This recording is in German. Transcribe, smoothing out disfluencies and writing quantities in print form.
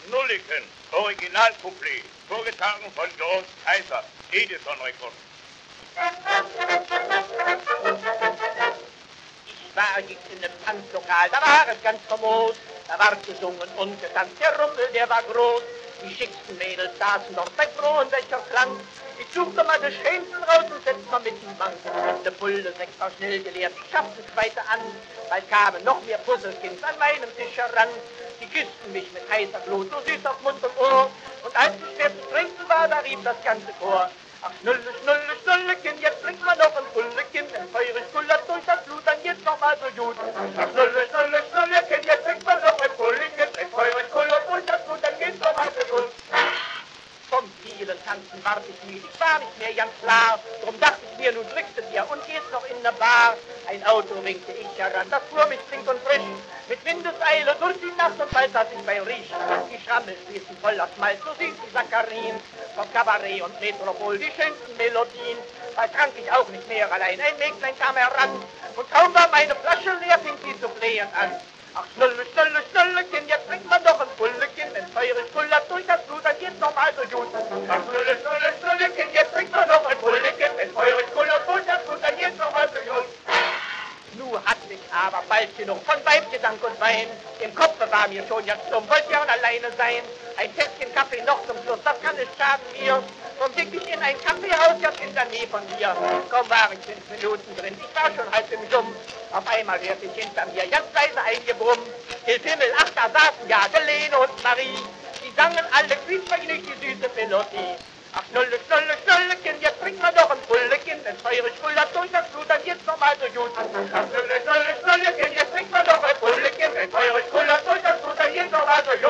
Schnulliken, Originalcouplet, vorgetragen von Georg Kaiser, Edison-Rekord. Ich war jetzt in einem Tanzlokal, da war es ganz famos, da war gesungen und getanzt, der Rummel, der war groß. Die schicksten Mädels saßen noch bei froh und welcher Klang. Ich suchte mal die Schönsten raus und setzte mal mit dem Bank. Der Bulle 6 war schnell geleert, ich schaffte es weiter an. Bald kamen noch mehr Puzzlekind an meinem Tisch heran. Die küssten mich mit heißer Glut, so süß auf Mund und Ohr. Und als es schwer zu trinken war, da rief das ganze Chor. Ach, Schnulle, Schnulle, Schnullekind, jetzt trinkt man noch ein Pullekind. Wenn Feuer kullert durch das Blut, dann geht's noch mal so gut. Ach, Schnulle, Schnulle, Schnullekind, jetzt trinkt man noch ein Pullekind. Wenn Feuer kullert durch das Blut, dann geht's noch mal so gut. Vom vielen Tanzen ward ich müde, ich war nicht mehr ganz klar. Drum dachte ich mir, nun drückst du dir und gehst noch in der Bar. Ein Auto winkte ich heran, das fuhr mich flink und frisch. Mit Windeseile durch die Nacht und bald saß ich bei Riech. Die Schrammel fließen voll aus Malz, so süßen Saccharin. Vom Kabarett und Metropol die schönsten Melodien. Bald trank ich auch nicht mehr allein, ein Mägdlein kam heran. Und kaum war meine Flasche leer, fing sie zu flehen an. Ach, Schnulle, Schnulle, Schnullekind, jetzt trinkt man doch ein Pullekind. Wenn Feuer kullert durch das Blut, dann geht's noch mal so gut. Ach, Schnulle, Schnulle, Schnullekind, jetzt trinkt man noch ein Pullekind. Wenn Feuer kullert durch das Blut, dann geht's noch mal so gut. Nu hatte ich aber bald genug von Weibgedank und Wein. Im Kopfe war mir schon ganz dumm, wollte ja alleine sein. Ein Tässchen Kaffee noch zum Schluss, das kann nicht schaden mir. Drum blick ich in ein Kaffeehaus ganz in der Nähe von mir. Kaum war ich 5 Minuten drin, ich war schon halb im Summ. Auf einmal hörte ich hinter mir ganz leise eingebrummen. Hilf Himmel, ach, da saßen ja Helene und Marie. Die sangen alle quietschvergnügt die süße Melodie. Ach, Schnulle, Schnulle, Schnullekind, jetzt trinkt man doch ein Pullekind. Wenn Feuer kullert durch das Blut, dann geht's noch mal so gut. Ach, Schnulle, Schnulle, Schnullekind, jetzt trinkt man doch ein Pullekind. Wenn Feuer kullert durch das Blut, dann geht's noch mal so gut.